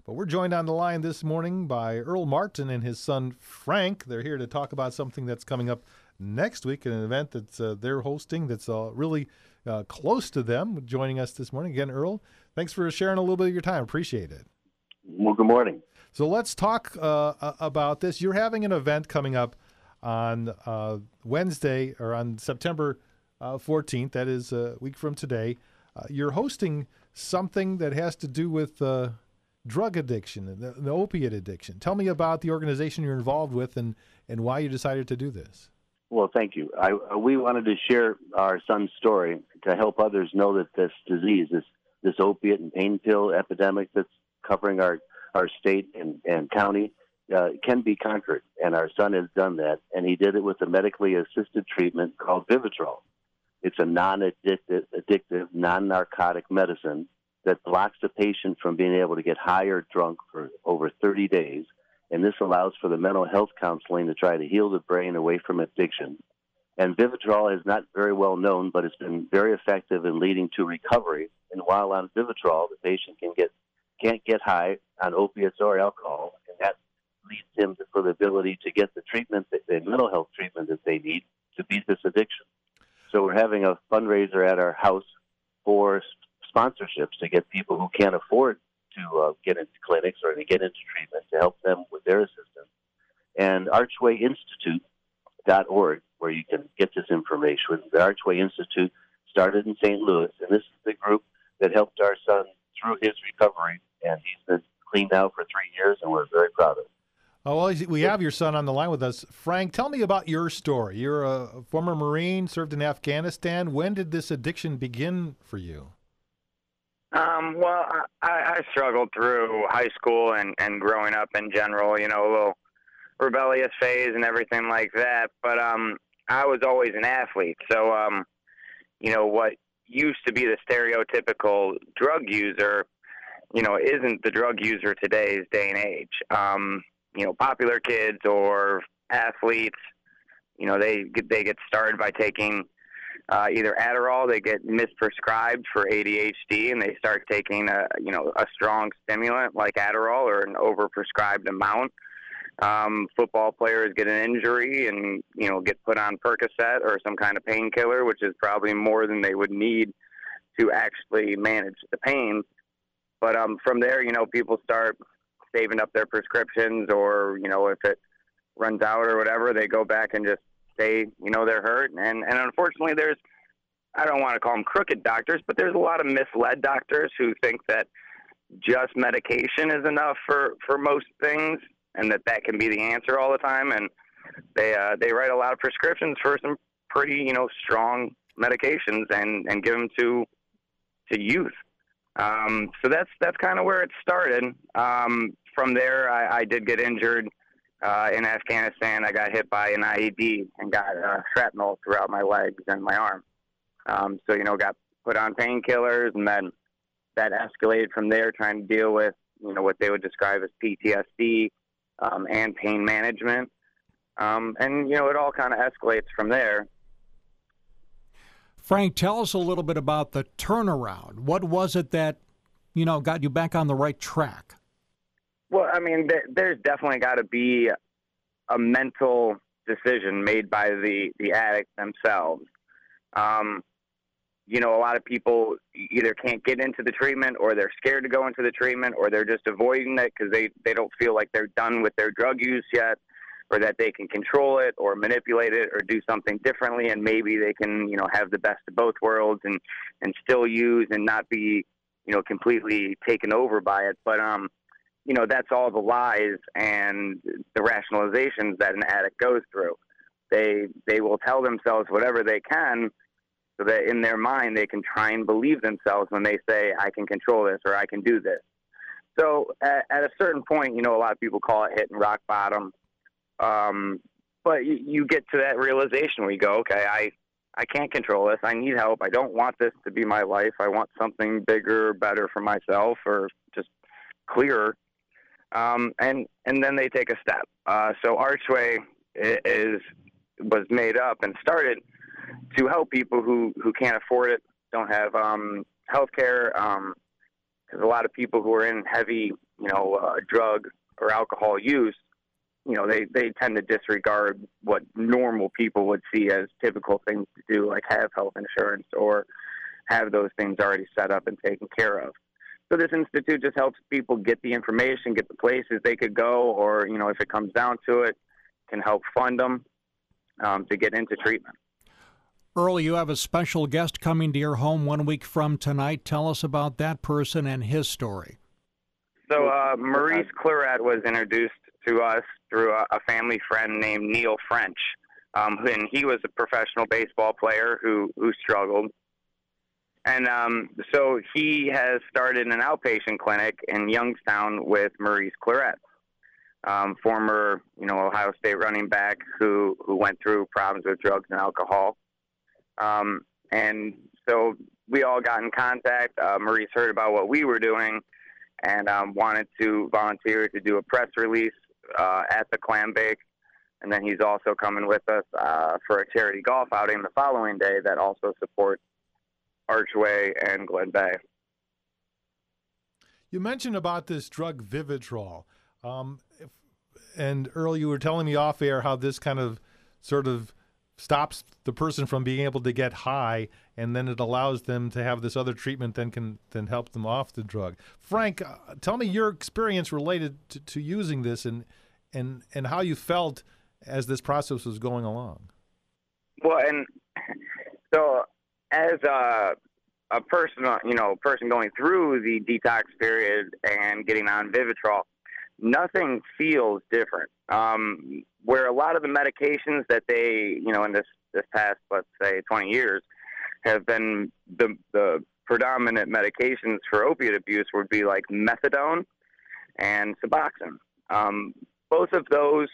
But we're joined on the line this morning by Earl Martin and his son Frank. They're here to talk about something that's coming up next week, an event that they're hosting that's really close to them. Joining us this morning again, Earl. Thanks for sharing a little bit of your time. Appreciate it. Well, good morning. So let's talk about this. You're having an event coming up on Wednesday, or on September 14th. That is a week from today. You're hosting something that has to do with drug addiction, the opiate addiction. Tell me about the organization you're involved with and why you decided to do this. Well, thank you. We wanted to share our son's story to help others know that this disease, this opiate and pain pill epidemic that's covering our state and county, can be conquered. And our son has done that, and he did it with a medically assisted treatment called Vivitrol. It's a non-addictive, non-narcotic medicine that blocks the patient from being able to get high or drunk for over 30 days. And this allows for the mental health counseling to try to heal the brain away from addiction. And Vivitrol is not very well known, but it's been very effective in leading to recovery. And while on Vivitrol, the patient can't get high on opiates or alcohol, and that leads him for the ability to get the treatment, the mental health treatment that they need to beat this addiction. So we're having a fundraiser at our house for sponsorships to get people who can't afford to get into clinics or to get into treatment to help them with their assistance. And ArchwayInstitute.org, where you can get this information. The Archway Institute started in St. Louis, and this is the group that helped our son through his recovery, and he's been clean now for 3 years, and we're very proud of it. Oh, well, we have your son on the line with us. Frank, tell me about your story. You're a former Marine, served in Afghanistan. When did this addiction begin for you? Well, I struggled through high school and growing up in general, a little rebellious phase and everything like that. But I was always an athlete. So, what used to be the stereotypical drug user, isn't the drug user today's day and age. Popular kids or athletes, they get started by taking either Adderall. They get misprescribed for ADHD, and they start taking a strong stimulant like Adderall or an overprescribed amount. Football players get an injury and get put on Percocet or some kind of painkiller, which is probably more than they would need to actually manage the pain. But from there, people start saving up their prescriptions, or if it runs out or whatever, they go back and just say they're hurt. And unfortunately, I don't want to call them crooked doctors, but there's a lot of misled doctors who think that just medication is enough for most things, and that can be the answer all the time. And they write a lot of prescriptions for some pretty strong medications and give them to youth. So that's kind of where it started. From there, I did get injured in Afghanistan. I got hit by an IED and got shrapnel throughout my legs and my arm. So got put on painkillers, and then that escalated from there, trying to deal with what they would describe as PTSD and pain management. And it all kind of escalates from there. Frank, tell us a little bit about the turnaround. What was it that, got you back on the right track? Well, I mean, there's definitely got to be a mental decision made by the addict themselves. A lot of people either can't get into the treatment, or they're scared to go into the treatment, or they're just avoiding it because they don't feel like they're done with their drug use yet, or that they can control it or manipulate it or do something differently, and maybe they can, have the best of both worlds and still use and not be, completely taken over by it. But, that's all the lies and the rationalizations that an addict goes through. They will tell themselves whatever they can so that in their mind they can try and believe themselves when they say, I can control this or I can do this. So at a certain point, a lot of people call it hitting rock bottom. But you get to that realization where you go, okay, I can't control this. I need help. I don't want this to be my life. I want something bigger, better for myself, or just clearer. And then they take a step. So Archway was made up and started to help people who can't afford it, don't have health care, because a lot of people who are in heavy drug or alcohol use, they tend to disregard what normal people would see as typical things to do, like have health insurance or have those things already set up and taken care of. So this institute just helps people get the information, get the places they could go, or, if it comes down to it, can help fund them to get into treatment. Earl, you have a special guest coming to your home 1 week from tonight. Tell us about that person and his story. So Maurice Claret was introduced to us through a family friend named Neil French. And he was a professional baseball player who struggled. And so he has started an outpatient clinic in Youngstown with Maurice Claret, former, Ohio State running back who went through problems with drugs and alcohol. And so we all got in contact. Maurice heard about what we were doing and wanted to volunteer to do a press release at the Clam Bake. And then he's also coming with us for a charity golf outing the following day that also supports Archway and Glen Bay. You mentioned about this drug Vivitrol. And Earl, you were telling me off air how this kind of sort of stops the person from being able to get high, and then it allows them to have this other treatment that can then help them off the drug. Frank, tell me your experience related to using this and how you felt as this process was going along. Well, and so as a person, person going through the detox period and getting on Vivitrol, nothing feels different. Where a lot of the medications that they, in this past, let's say, 20 years, have been the predominant medications for opiate abuse would be like methadone and Suboxone. Both of those,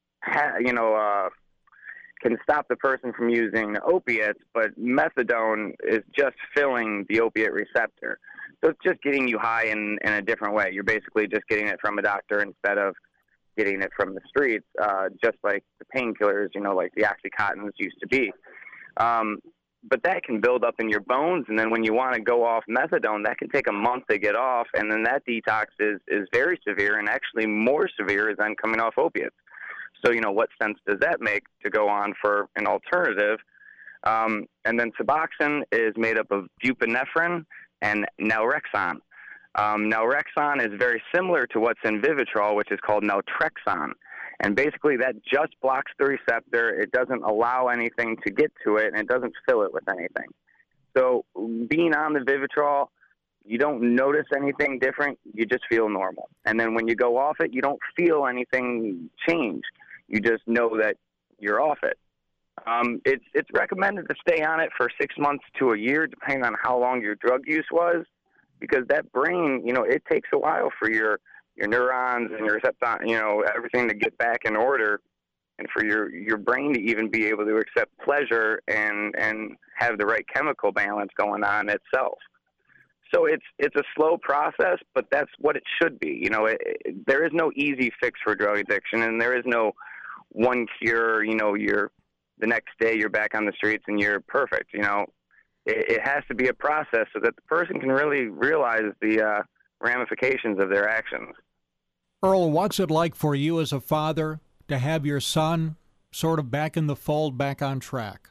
can stop the person from using opiates, but methadone is just filling the opiate receptor. So it's just getting you high in a different way. You're basically just getting it from a doctor instead of getting it from the streets, just like the painkillers, like the Oxycontins used to be. But that can build up in your bones, and then when you want to go off methadone, that can take a month to get off, and then that detox is very severe and actually more severe than coming off opiates. So, what sense does that make to go on for an alternative? And then Suboxone is made up of buprenorphine and naltrexone. Naltrexone is very similar to what's in Vivitrol, which is called naltrexone. And basically that just blocks the receptor. It doesn't allow anything to get to it, and it doesn't fill it with anything. So being on the Vivitrol, you don't notice anything different. You just feel normal. And then when you go off it, you don't feel anything change. You just know that you're off it. It's recommended to stay on it for 6 months to a year, depending on how long your drug use was, because that brain, it takes a while for your neurons and your receptors, everything to get back in order, and for your brain to even be able to accept pleasure and have the right chemical balance going on itself. So it's a slow process, but that's what it should be. There is no easy fix for drug addiction, and there is no one cure. The next day you're back on the streets and you're perfect. It has to be a process so that the person can really realize the ramifications of their actions. Earl, what's it like for you as a father to have your son sort of back in the fold, back on track?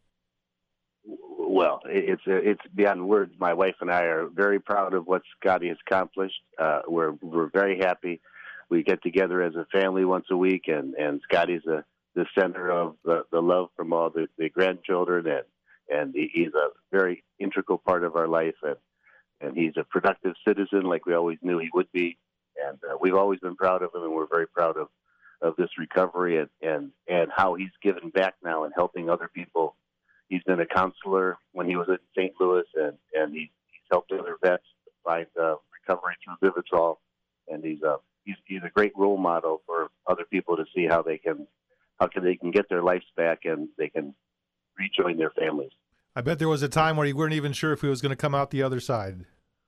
Well, it's beyond words. My wife and I are very proud of what Scotty has accomplished. We're very happy. We get together as a family once a week, and Scotty's the center of the love from all the grandchildren, and he's a very integral part of our life, and he's a productive citizen like we always knew he would be, and we've always been proud of him, and we're very proud of this recovery and how he's given back now and helping other people. He's been a counselor when he was in St. Louis, and he's helped other vets find recovery through Vivitrol, and he's a great role model for other people to see how they can get their lives back and they can rejoin their families. I bet there was a time where you weren't even sure if he was going to come out the other side.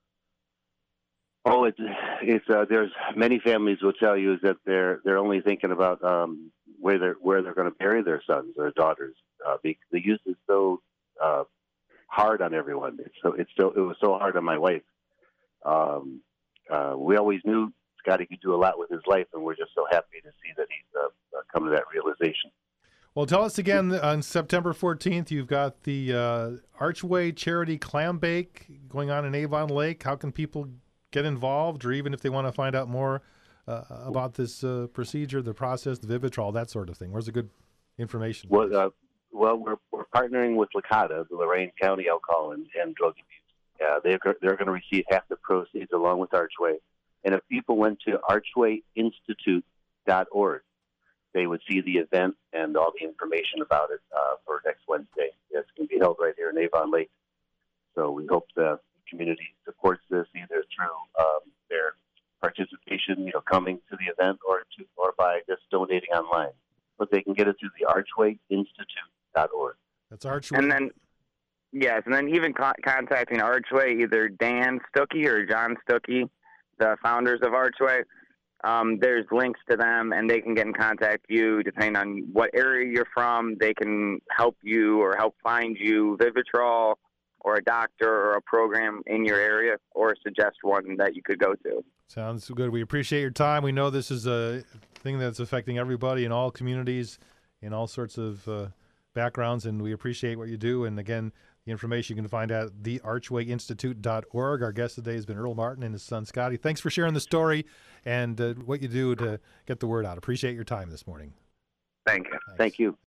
Oh, it's there's many families will tell you is that they're only thinking about where they're going to bury their sons or daughters. The use is so hard on everyone. It was so hard on my wife. We always knew Scotty could do a lot with his life, and we're just so happy to see that he's come to that realization. Well, tell us again, on September 14th, you've got the Archway Charity Clam Bake going on in Avon Lake. How can people get involved, or even if they want to find out more about this procedure, the process, the Vivitrol, that sort of thing? Where's the good information? Well, we're partnering with LCADA, the Lorain County Alcohol and Drug Abuse. They're going to receive half the proceeds along with Archway. And if people went to archwayinstitute.org, they would see the event and all the information about it for next Wednesday. It's going to be held right here in Avon Lake. So we hope the community supports this either through their participation, coming to the event, or by just donating online. But they can get it through the archwayinstitute.org. That's Archway. And then, yes, and then even contacting Archway, either Dan Stuckey or John Stuckey, the founders of Archway. There's links to them, and they can get in contact with you depending on what area you're from. They can help you or help find you Vivitrol or a doctor or a program in your area, or suggest one that you could go to. Sounds good. We appreciate your time. We know this is a thing that's affecting everybody in all communities, in all sorts of backgrounds, and we appreciate what you do. And again, the information you can find at thearchwayinstitute.org. Our guest today has been Earl Martin and his son Scotty. Thanks for sharing the story and what you do to get the word out. Appreciate your time this morning. Thank you. Thanks. Thank you.